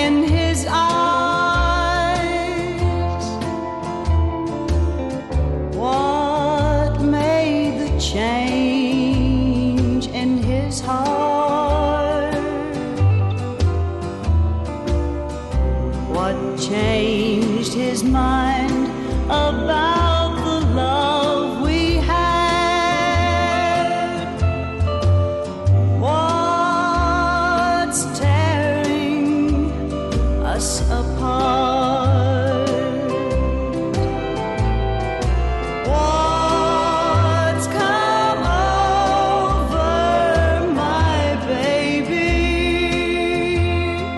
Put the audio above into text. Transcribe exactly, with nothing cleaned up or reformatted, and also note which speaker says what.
Speaker 1: in his eyes? What made the change in his heart? What changed his mind about